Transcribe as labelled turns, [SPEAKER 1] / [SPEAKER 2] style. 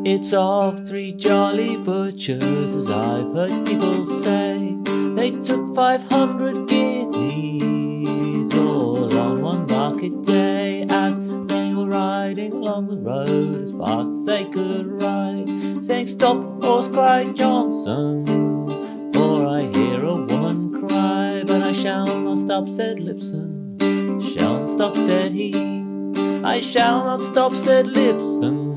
[SPEAKER 1] It's of three jolly butchers, as I've heard people say. They took 500 guineas all on one market day, as they were riding along the road as fast as they could ride, saying, "Stop, horse," cried Johnson, "for I hear a woman cry." "But I shall not stop," said Lipson. "Shall not stop," said he. "I shall not stop," said Lipson.